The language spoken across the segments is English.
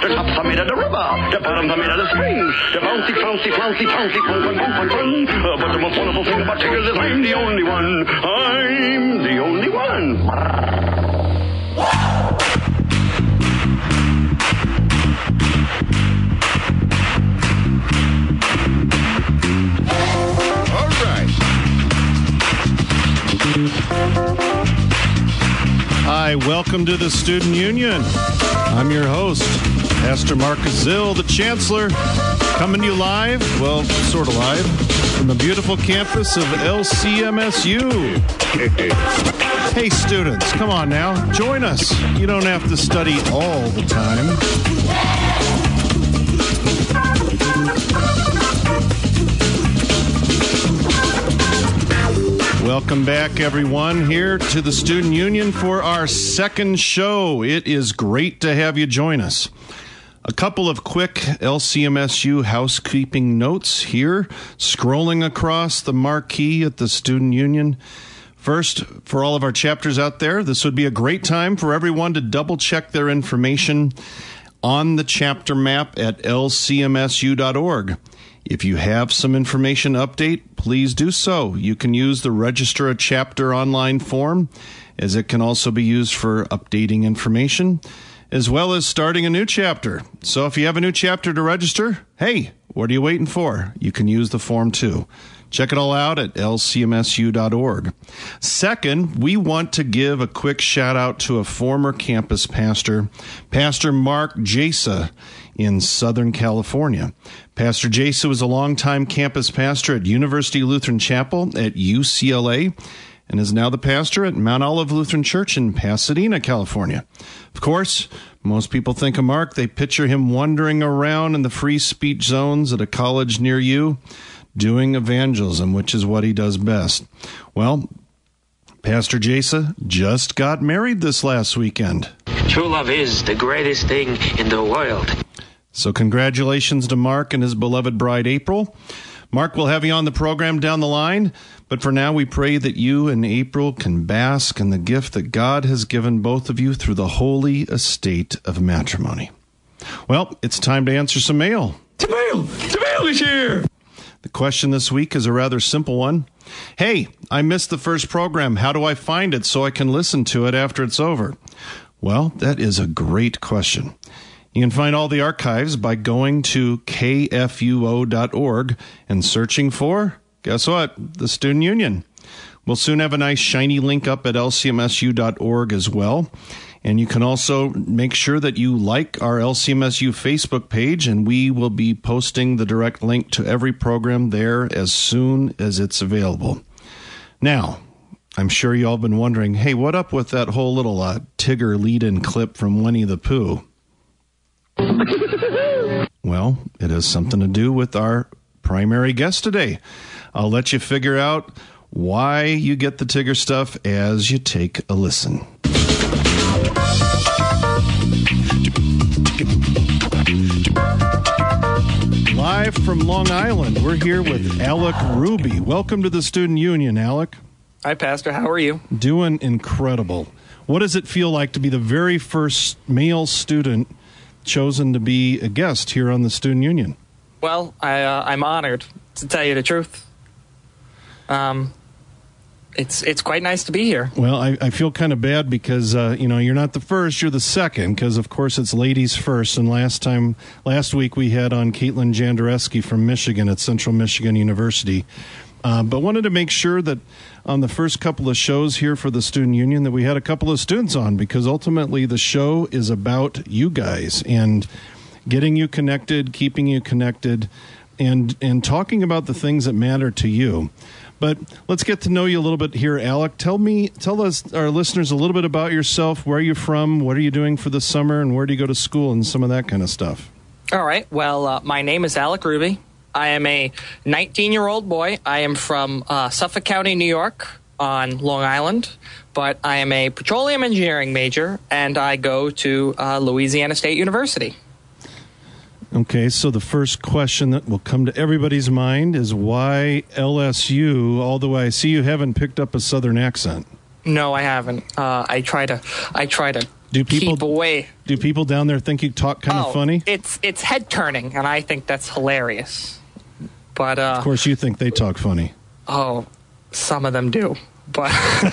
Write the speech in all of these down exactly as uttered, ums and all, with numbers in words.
The tops are made of the river. The bottoms are made of the springs. The bouncy, flouncy, flouncy, flouncy, fun, fun, fun, fun, fun. Uh, but the most wonderful thing about tigers is I'm the only one. I'm the only one. Hi, welcome to the Student Union. I'm your host, Pastor Marcus Zill, the Chancellor, coming to you live, well, sort of live, from the beautiful campus of L C M S U. Hey, students, come on now, join us. You don't have to study all the time. Welcome back, everyone, here to the Student Union for our second show. It is great to have you join us. A couple of quick L C M S U housekeeping notes here, scrolling across the marquee at the Student Union. First, for all of our chapters out there, this would be a great time for everyone to double-check their information on the chapter map at L C M S U dot org. If you have some information to update, please do so. You can use the Register a Chapter online form, as it can also be used for updating information, as well as starting a new chapter. So if you have a new chapter to register, hey, what are you waiting for? You can use the form too. Check it all out at L C M S U dot org. Second, we want to give a quick shout out to a former campus pastor, Pastor Mark Jasa in Southern California. Pastor Jasa was a longtime campus pastor at University Lutheran Chapel at U C L A and is now the pastor at Mount Olive Lutheran Church in Pasadena, California. Of course, most people think of Mark, they picture him wandering around in the free speech zones at a college near you, doing evangelism, which is what he does best. Well, Pastor Jasa just got married this last weekend. True love is the greatest thing in the world. So congratulations to Mark and his beloved bride, April. Mark will have you on the program down the line, but for now we pray that you and April can bask in the gift that God has given both of you through the holy estate of matrimony. Well, it's time to answer some mail. The mail! The mail is here! The question this week is a rather simple one. Hey, I missed the first program. How do I find it so I can listen to it after it's over? Well, that is a great question. You can find all the archives by going to K F U O dot org and searching for, guess what, the Student Union. We'll soon have a nice shiny link up at L C M S U dot org as well. And you can also make sure that you like our L C M S U Facebook page, and we will be posting the direct link to every program there as soon as it's available. Now, I'm sure you all been wondering, hey, what up with that whole little uh, Tigger lead-in clip from Winnie the Pooh? Well, it has something to do with our primary guest today. I'll let you figure out why you get the Tigger stuff as you take a listen. Live from Long Island, we're here with Alec Ruby. Welcome to the Student Union, Alec. Hi, Pastor. How are you? Doing incredible. What does it feel like to be the very first male student chosen to be a guest here on the Student Union? Well, I, uh, I'm honored, to tell you the truth. Um, it's it's quite nice to be here. Well, I, I feel kind of bad because, uh, you know, you're not the first, you're the second, because, of course, it's ladies first. And last time, last week, we had on Caitlin Jandareski from Michigan at Central Michigan University. Uh, but wanted to make sure that on the first couple of shows here for the Student Union that we had a couple of students on, because ultimately the show is about you guys and getting you connected, keeping you connected, and and talking about the things that matter to you. But let's get to know you a little bit here, Alec. Tell me, tell us, our listeners, a little bit about yourself. Where are you from? What are you doing for the summer? And where do you go to school? And some of that kind of stuff. All right. Well, uh, my name is Alec Ruby. I am a nineteen-year-old boy. I am from uh, Suffolk County, New York, on Long Island. But I am a petroleum engineering major, and I go to uh, Louisiana State University. Okay, so the first question that will come to everybody's mind is why L S U, although I see you haven't picked up a Southern accent. No, I haven't. Uh, I try to I try to Do people keep away. Do people down there think you talk kind oh, of funny? It's it's head turning, and I think that's hilarious. But uh, of course, you think they talk funny. Oh, some of them do. But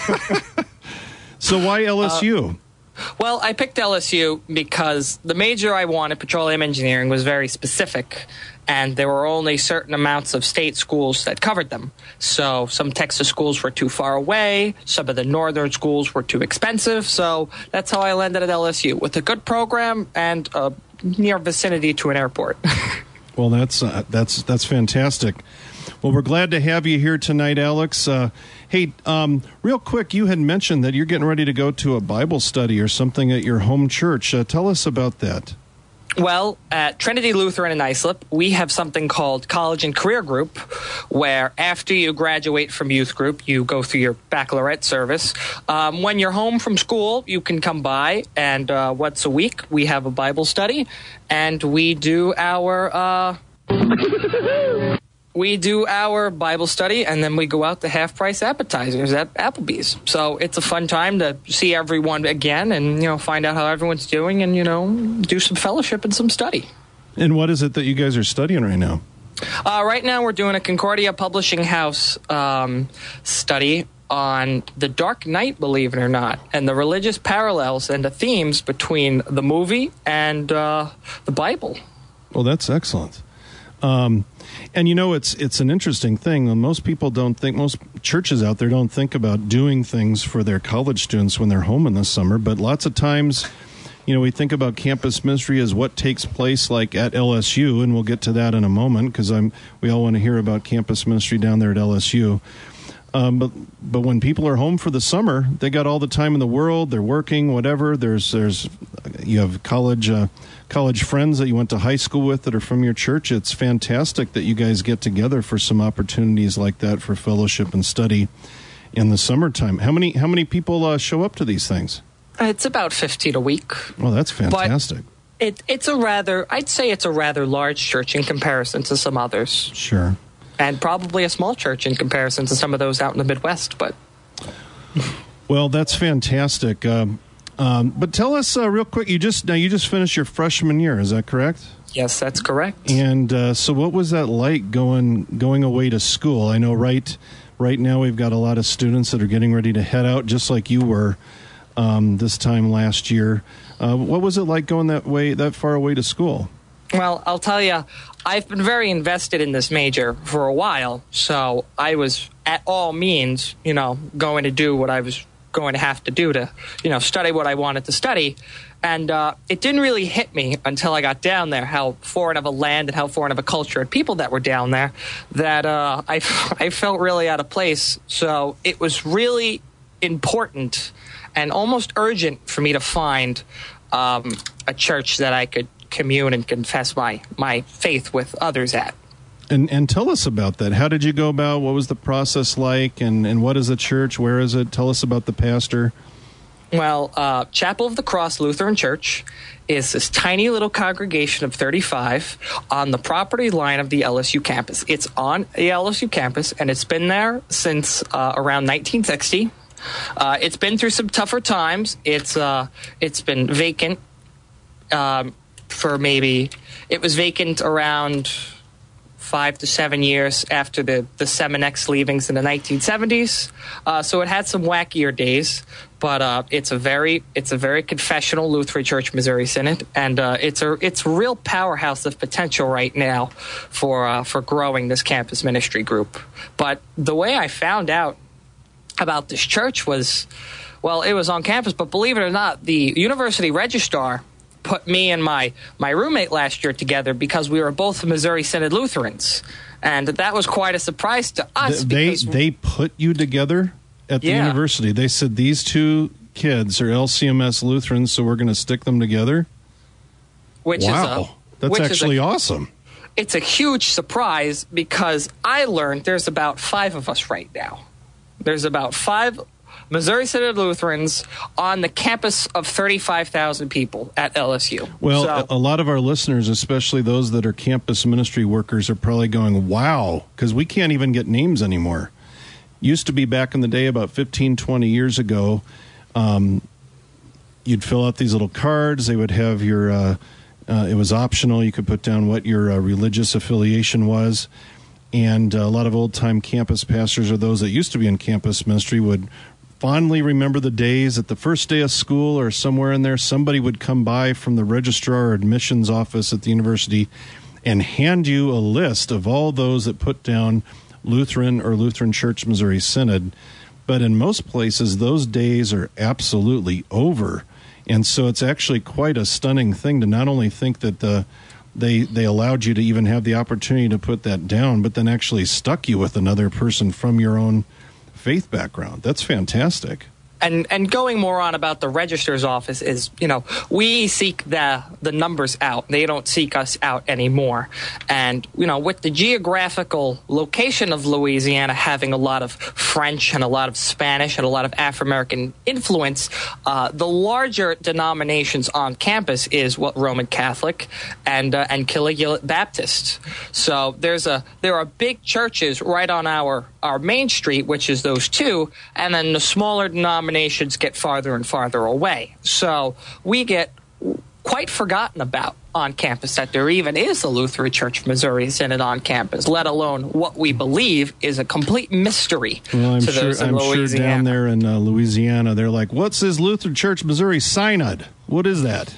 so why L S U? Uh, well, I picked L S U because the major I wanted, petroleum engineering, was very specific, and there were only certain amounts of state schools that covered them. So some Texas schools were too far away, some of the northern schools were too expensive, so that's how I landed at L S U, with a good program and a near vicinity to an airport. Well, that's uh, that's that's fantastic. Well, we're glad to have you here tonight, Alex. Uh, hey, um, real quick, you had mentioned that you're getting ready to go to a Bible study or something at your home church. Uh, tell us about that. Well, at Trinity Lutheran in Islip, we have something called College and Career Group, where after you graduate from youth group, you go through your baccalaureate service. Um, when you're home from school, you can come by, and uh, once a week, we have a Bible study, and we do our... Uh, We do our Bible study, and then we go out to half-price appetizers at Applebee's. So it's a fun time to see everyone again and, you know, find out how everyone's doing and, you know, do some fellowship and some study. And what is it that you guys are studying right now? Uh, right now we're doing a Concordia Publishing House um, study on The Dark Knight, believe it or not, and the religious parallels and the themes between the movie and uh, the Bible. Well, that's excellent. Um, and you know, it's it's an interesting thing. Most people don't think, most churches out there don't think about doing things for their college students when they're home in the summer. But lots of times, you know, we think about campus ministry as what takes place like at L S U, and we'll get to that in a moment because I'm we all want to hear about campus ministry down there at L S U. Um, but but when people are home for the summer, they got all the time in the world. They're working, whatever. There's there's you have college uh, college friends that you went to high school with that are from your church. It's fantastic that you guys get together for some opportunities like that for fellowship and study in the summertime. How many how many people uh, show up to these things? It's about fifteen a week. Well, that's fantastic. But it it's a rather I'd say it's a rather large church in comparison to some others. Sure. And probably a small church in comparison to some of those out in the Midwest. But well, that's fantastic. Um, um, but tell us uh, real quick. You just now you just finished your freshman year. Is that correct? Yes, that's correct. And uh, so, what was that like going going away to school? I know right right now we've got a lot of students that are getting ready to head out, just like you were um, this time last year. Uh, what was it like going that way that far away to school? Well, I'll tell you, I've been very invested in this major for a while, so I was at all means, you know, going to do what I was going to have to do to, you know, study what I wanted to study. And uh, it didn't really hit me until I got down there how foreign of a land and how foreign of a culture and people that were down there that uh, I, I felt really out of place. So it was really important and almost urgent for me to find um, a church that I could commune and confess my, my faith with others at. And and tell us about that. How did you go about? What was the process like? And, and what is the church? Where is it? Tell us about the pastor. Well, uh, Chapel of the Cross Lutheran Church is this tiny little congregation of thirty-five on the property line of the L S U campus. It's on the L S U campus, and it's been there since uh, around nineteen sixty. Uh, it's been through some tougher times. It's uh, it's been vacant um, for maybe it was vacant around five to seven years after the, the Seminex leavings in the nineteen seventies. Uh, so it had some wackier days, but uh, it's a very it's a very confessional Lutheran Church Missouri Synod, and uh, it's a it's a real powerhouse of potential right now for uh, for growing this campus ministry group. But the way I found out about this church was, well, it was on campus, but believe it or not, the university registrar put me and my, my roommate last year together because we were both Missouri Synod Lutherans. And that was quite a surprise to us. They because they put you together at the yeah. university. They said these two kids are L C M S Lutherans, so we're going to stick them together. Which wow. is a, That's which actually is a, awesome. It's a huge surprise because I learned there's about five of us right now. There's about five Missouri Synod Lutherans on the campus of thirty-five thousand people at L S U. Well, so, a lot of our listeners, especially those that are campus ministry workers, are probably going, wow, because we can't even get names anymore. Used to be back in the day about fifteen, twenty years ago, um, you'd fill out these little cards. They would have your, uh, uh, it was optional. You could put down what your uh, religious affiliation was. And uh, a lot of old-time campus pastors, or those that used to be in campus ministry, would fondly remember the days that the first day of school or somewhere in there, somebody would come by from the registrar or admissions office at the university and hand you a list of all those that put down Lutheran or Lutheran Church Missouri Synod. But in most places, those days are absolutely over. And so it's actually quite a stunning thing to not only think that the they they allowed you to even have the opportunity to put that down, but then actually stuck you with another person from your own faith background. That's fantastic. And and going more on about the registrar's office is, you know, we seek the the numbers out. They don't seek us out anymore. And, you know, with the geographical location of Louisiana having a lot of French and a lot of Spanish and a lot of Afro-American influence, uh, the larger denominations on campus is what Roman Catholic and uh, and Caligulate Baptist. So there's a there are big churches right on our our main street, which is those two, and then the smaller denominations nations get farther and farther away. So we get quite forgotten about on campus that there even is a Lutheran Church Missouri Synod on campus, let alone what we believe is a complete mystery well, I'm to sure, those in I'm Louisiana. sure down there in uh, Louisiana, they're like, what's this Lutheran Church Missouri Synod? What is that?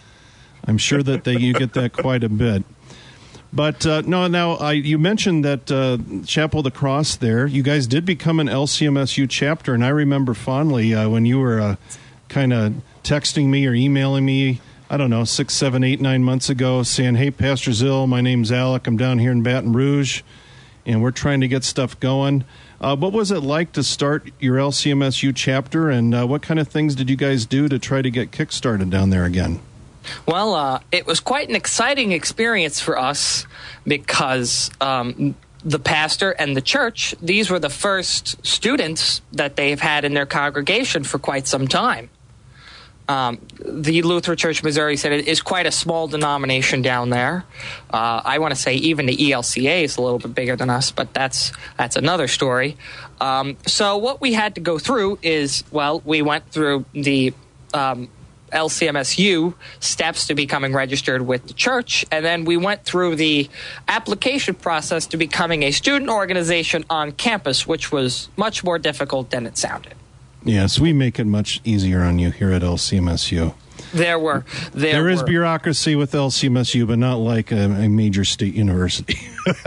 I'm sure that they, you get that quite a bit. But uh, no, now I, you mentioned that uh, Chapel of the Cross there. You guys did become an L C M S U chapter, and I remember fondly uh, when you were uh, kind of texting me or emailing me, I don't know, six, seven, eight, nine months ago, saying, hey, Pastor Zill, my name's Alec. I'm down here in Baton Rouge, and we're trying to get stuff going. Uh, what was it like to start your L C M S U chapter, and uh, what kind of things did you guys do to try to get kick-started down there again? Well, uh, it was quite an exciting experience for us because um, the pastor and the church, these were the first students that they've had in their congregation for quite some time. Um, the Lutheran Church Missouri Synod is quite a small denomination down there. Uh, I want to say even the E L C A is a little bit bigger than us, but that's that's another story. Um, so what we had to go through is, well, we went through the um, L C M S U steps to becoming registered with the church, and then we went through the application process to becoming a student organization on campus, which was much more difficult than it sounded. Yes, we make it much easier on you here at L C M S U. There were there, there is were, bureaucracy with L C M S U, but not like a, a major state university.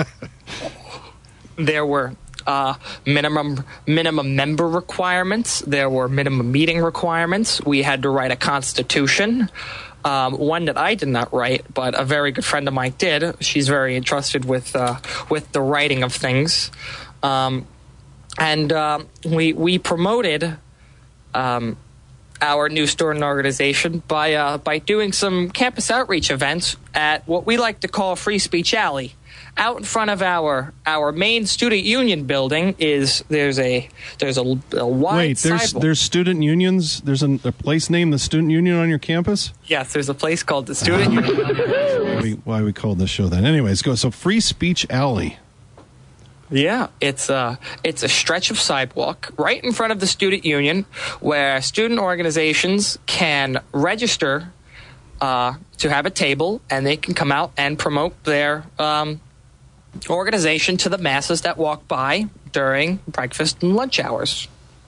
There were Uh, minimum minimum member requirements. There were minimum meeting requirements. We had to write a constitution, um, one that I did not write, but a very good friend of mine did. She's very entrusted with uh, with the writing of things, um, and uh, we we promoted um, our new student organization by uh, by doing some campus outreach events at what we like to call Free Speech Alley. Out in front of our our main student union building is there's a there's a, a wide Wait, there's sidewalk. there's student unions. There's a, a place named the Student Union on your campus. Yes, there's a place called the Student Union. Why we, why we called this show that? Anyways, go. So Free Speech Alley. Yeah, it's a it's a stretch of sidewalk right in front of the student union where student organizations can register uh, to have a table, and they can come out and promote their um, organization to the masses that walk by during breakfast and lunch hours.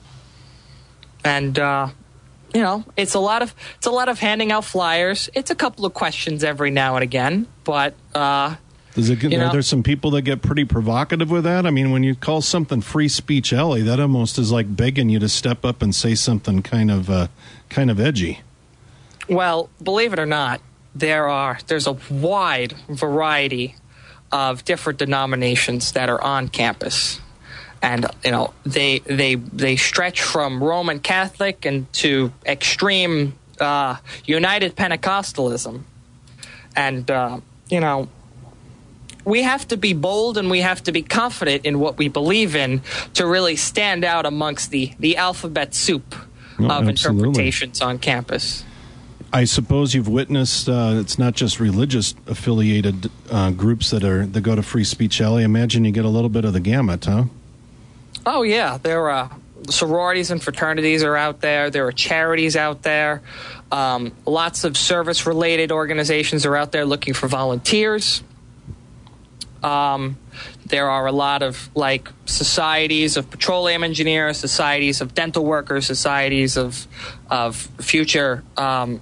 And uh, you know, it's a lot of it's a lot of handing out flyers. It's a couple of questions every now and again, but uh, Does it get, you know, are there some people that get pretty provocative with that? I mean, when you call something Free Speech Alley, that almost is like begging you to step up and say something kind of uh, kind of edgy. Well, believe it or not, there are there's a wide variety of different denominations that are on campus, and you know they they they stretch from Roman Catholic and to extreme uh, United Pentecostalism, and uh, you know we have to be bold and we have to be confident in what we believe in to really stand out amongst the the alphabet soup Oh, of absolutely. interpretations on campus. I suppose you've witnessed uh, it's not just religious affiliated uh, groups that are that go to Free Speech Alley. I imagine you get a little bit of the gamut, huh? Oh yeah, there uh, sororities and fraternities are out there. There are charities out there. Um, lots of service-related organizations are out there looking for volunteers. Um, there are a lot of, like, societies of petroleum engineers, societies of dental workers, societies of of future, um,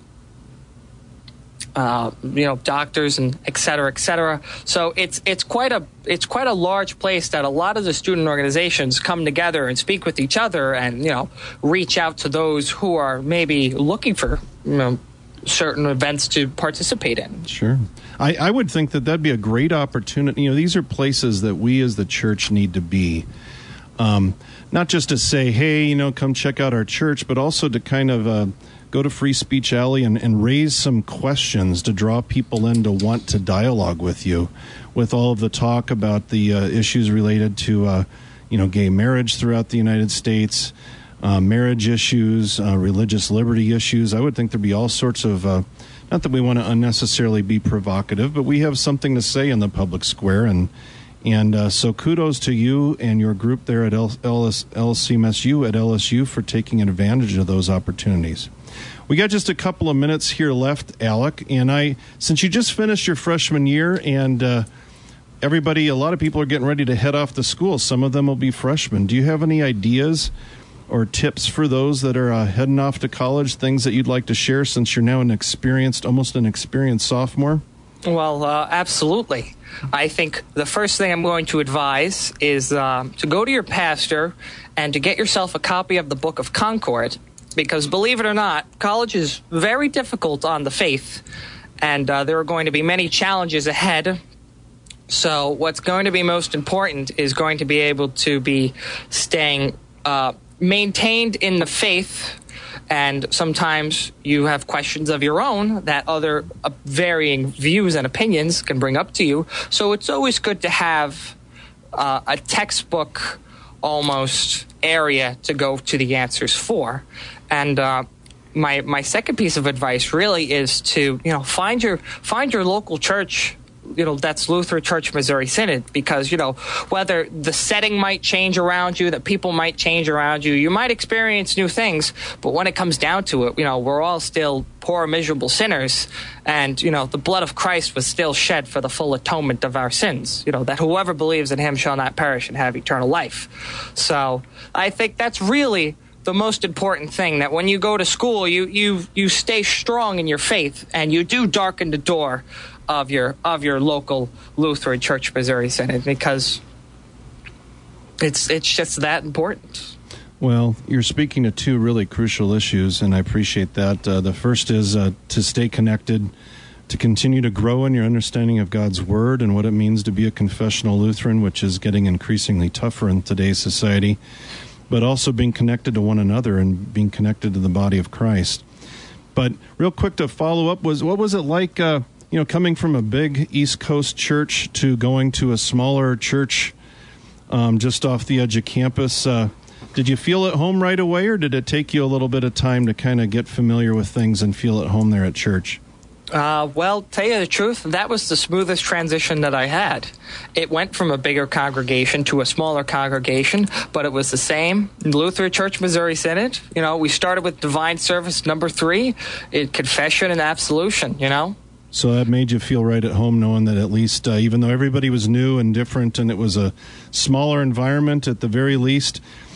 uh, you know, doctors and et cetera, et cetera. So it's it's quite a it's quite a large place that a lot of the student organizations come together and speak with each other and, you know, reach out to those who are maybe looking for, you know, certain events to participate in. Sure. I, I would think that that'd be a great opportunity. You know, these are places that we as the church need to be. Um, not just to say, hey, you know, come check out our church, but also to kind of uh, go to Free Speech Alley and, and raise some questions to draw people in to want to dialogue with you, with all of the talk about the uh, issues related to, uh, you know, gay marriage throughout the United States, Uh, marriage issues, uh, religious liberty issues. I would think there'd be all sorts of, uh, not that we want to unnecessarily be provocative, but we have something to say in the public square. And and uh, so kudos to you and your group there at L- L S- L C M S U at L S U for taking advantage of those opportunities. We got just a couple of minutes here left, Alec, and I, since you just finished your freshman year and uh, everybody, a lot of people are getting ready to head off to school. Some of them will be freshmen. Do you have any ideas or tips for those that are uh, heading off to college, things that you'd like to share since you're now an experienced, almost an experienced sophomore? Well, uh, absolutely. I think the first thing I'm going to advise is uh, to go to your pastor and to get yourself a copy of the Book of Concord, because believe it or not, college is very difficult on the faith, and uh, there are going to be many challenges ahead. So what's going to be most important is going to be able to be staying uh, maintained in the faith, and sometimes you have questions of your own that other uh, varying views and opinions can bring up to you. So it's always good to have uh, a textbook almost area to go to the answers for. And uh, my my second piece of advice really is to, you know, find your find your local church. You know, that's Lutheran Church Missouri Synod, because, you know, whether the setting might change around you, that people might change around you, you might experience new things, but when it comes down to it, you know, we're all still poor, miserable sinners, and, you know, the blood of Christ was still shed for the full atonement of our sins, you know, that whoever believes in him shall not perish and have eternal life. So I think that's really the most important thing, that when you go to school, you you you stay strong in your faith, and you do darken the door of your of your local Lutheran Church Missouri Synod, because it's it's just that important. Well, you're speaking to two really crucial issues, and I appreciate that. Uh, the first is uh, to stay connected, to continue to grow in your understanding of God's Word and what it means to be a confessional Lutheran, which is getting increasingly tougher in today's society, but also being connected to one another and being connected to the body of Christ. But real quick to follow up, was what was it like, uh, you know, coming from a big East Coast church to going to a smaller church um, just off the edge of campus? Uh, did you feel at home right away, or did it take you a little bit of time to kind of get familiar with things and feel at home there at church? Uh, well, tell you the truth, that was the smoothest transition that I had. It went from a bigger congregation to a smaller congregation, but it was the same. Lutheran Church Missouri Synod, you know, we started with divine service number three, in confession and absolution, you know. So that made you feel right at home, knowing that at least, uh, even though everybody was new and different and it was a smaller environment at the very least,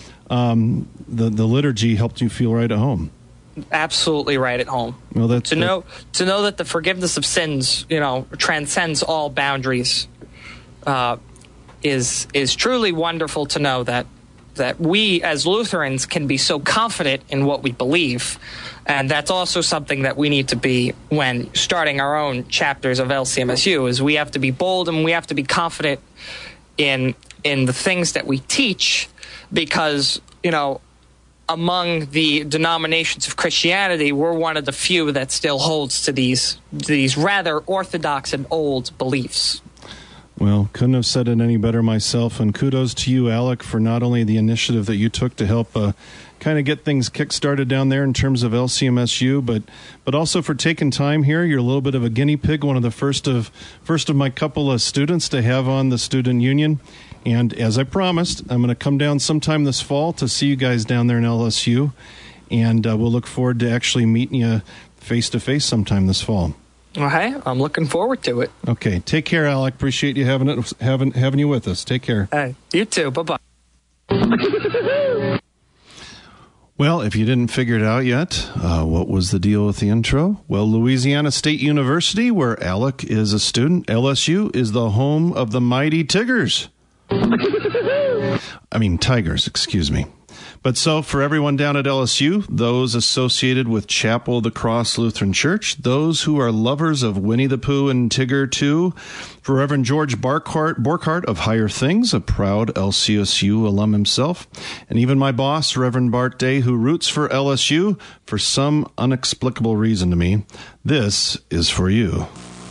um, the, the liturgy helped you feel right at home. Absolutely right at home. Well, that's to that, know to know that the forgiveness of sins, you know, transcends all boundaries, uh, is is truly wonderful to know that that we as Lutherans can be so confident in what we believe, and that's also something that we need to be when starting our own chapters of L C M S U. Is we have to be bold and we have to be confident in in the things that we teach, because, you know, among the denominations of Christianity, we're one of the few that still holds to these these rather orthodox and old beliefs. Well, couldn't have said it any better myself, and kudos to you, Alec, for not only the initiative that you took to help uh, kind of get things kick-started down there in terms of L C M S U, but but also for taking time here. You're a little bit of a guinea pig, one of the first of first of my couple of students to have on the Student Union. And as I promised, I'm going to come down sometime this fall to see you guys down there in L S U. And uh, we'll look forward to actually meeting you face-to-face sometime this fall. Well, hey, I'm looking forward to it. Okay. Take care, Alec. Appreciate you having it, having, having you with us. Take care. Hey, you too. Bye-bye. Well, if you didn't figure it out yet, uh, what was the deal with the intro? Well, Louisiana State University, where Alec is a student, L S U, is the home of the mighty Tigers. I mean, Tigers, excuse me. But so, for everyone down at L S U, those associated with Chapel of the Cross Lutheran Church, those who are lovers of Winnie the Pooh and Tigger too, for Reverend George Borkhardt, Borkhardt of Higher Things, a proud L C S U alum himself, and even my boss, Reverend Bart Day, who roots for L S U for some inexplicable reason to me, this is for you.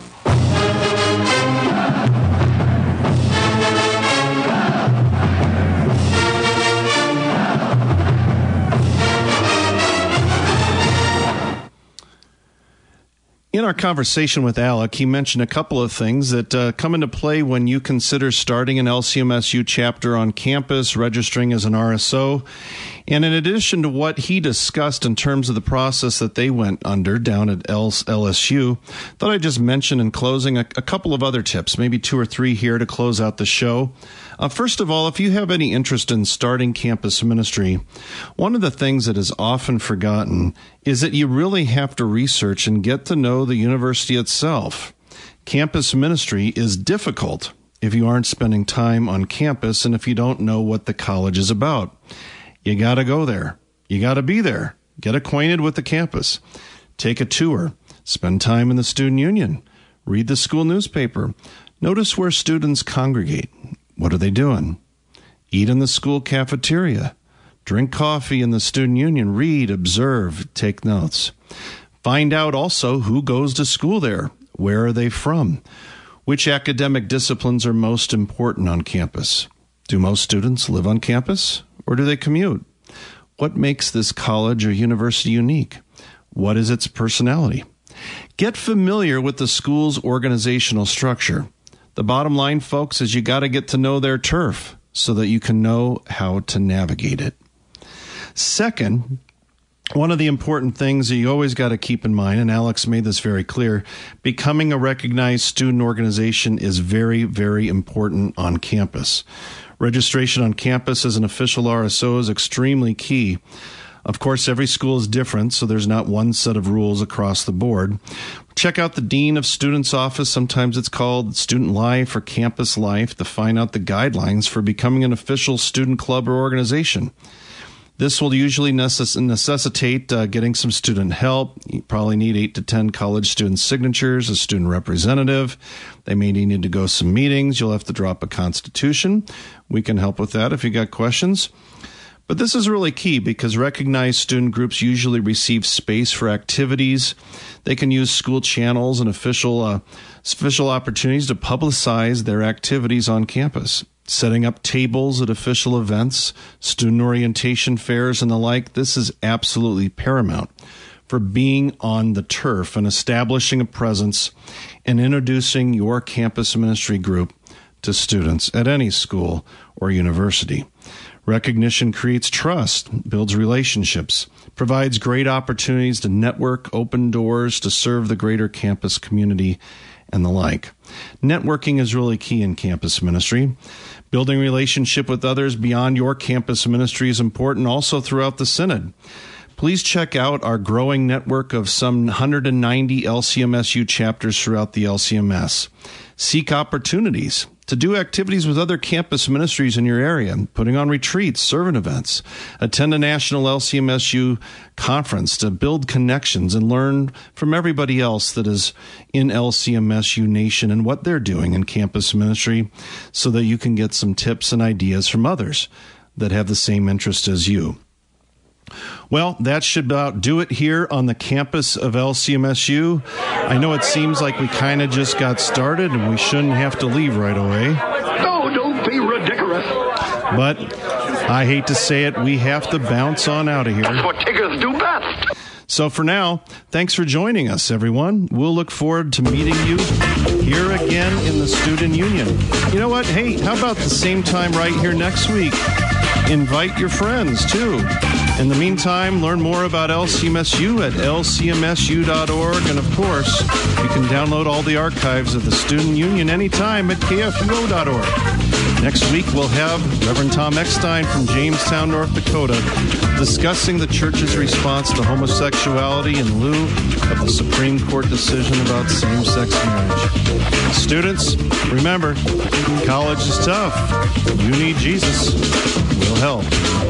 In our conversation with Alec, he mentioned a couple of things that uh, come into play when you consider starting an L C M S U chapter on campus, registering as an R S O. And in addition to what he discussed in terms of the process that they went under down at L S U, thought I'd just mention in closing a, a couple of other tips, maybe two or three here to close out the show. Uh, first of all, if you have any interest in starting campus ministry, one of the things that is often forgotten is that you really have to research and get to know the university itself. Campus ministry is difficult if you aren't spending time on campus and if you don't know what the college is about. You got to go there. You got to be there. Get acquainted with the campus. Take a tour. Spend time in the student union. Read the school newspaper. Notice where students congregate. What are they doing? Eat in the school cafeteria. Drink coffee in the student union. Read, observe, take notes. Find out also who goes to school there. Where are they from? Which academic disciplines are most important on campus? Do most students live on campus, or do they commute? What makes this college or university unique? What is its personality? Get familiar with the school's organizational structure. The bottom line, folks, is you got to get to know their turf so that you can know how to navigate it. Second, one of the important things that you always got to keep in mind, and Alex made this very clear, becoming a recognized student organization is very, very important on campus. Registration on campus as an official R S O is extremely key. Of course, every school is different, so there's not one set of rules across the board. Check out the Dean of Students' office. Sometimes it's called Student Life or Campus Life to find out the guidelines for becoming an official student club or organization. This will usually necess- necessitate uh, getting some student help. You probably need eight to ten college student signatures, a student representative. They may need to go some meetings. You'll have to drop a constitution. We can help with that if you got questions. But this is really key because recognized student groups usually receive space for activities. They can use school channels and official uh, official opportunities to publicize their activities on campus. Setting up tables at official events, student orientation fairs, and the like, this is absolutely paramount for being on the turf and establishing a presence and introducing your campus ministry group to students at any school or university. Recognition creates trust, builds relationships, provides great opportunities to network, open doors to serve the greater campus community, and the like. Networking is really key in campus ministry. Building relationship with others beyond your campus ministry is important also throughout the Synod. Please check out our growing network of some one hundred ninety L C M S U chapters throughout the L C M S. Seek opportunities to do activities with other campus ministries in your area, putting on retreats, servant events, attend a national L C M S U conference to build connections and learn from everybody else that is in L C M S U Nation and what they're doing in campus ministry so that you can get some tips and ideas from others that have the same interest as you. Well, that should about do it here on the campus of L C M S U. I know it seems like we kind of just got started and we shouldn't have to leave right away. No, don't be ridiculous. But I hate to say it, we have to bounce on out of here. That's what Tigers do best. So for now, thanks for joining us, everyone. We'll look forward to meeting you here again in the Student Union. You know what? Hey, how about the same time right here next week? Invite your friends, too. In the meantime, learn more about L C M S U at L C M S U dot org. And, of course, you can download all the archives of the Student Union anytime at K F U O dot org. Next week, we'll have Reverend Tom Eckstein from Jamestown, North Dakota, discussing the church's response to homosexuality in lieu of the Supreme Court decision about same-sex marriage. Students, remember, college is tough. You need Jesus. We'll help.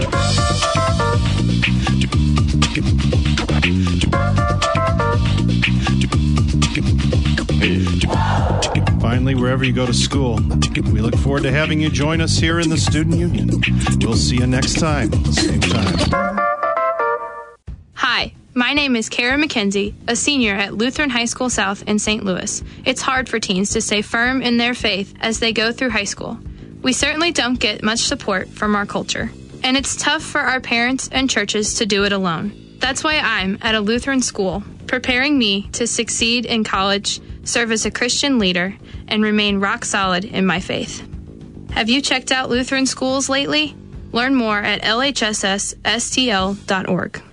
Finally, wherever you go to school, we look forward to having you join us here in the Student Union. We'll see you next time, same time. Hi, my name is Kara McKenzie, a senior at Lutheran High School South in Saint Louis. It's hard for teens to stay firm in their faith as they go through high school. We certainly don't get much support from our culture, and it's tough for our parents and churches to do it alone. That's why I'm at a Lutheran school, preparing me to succeed in college, serve as a Christian leader, and remain rock solid in my faith. Have you checked out Lutheran schools lately? Learn more at L H S S S T L dot org.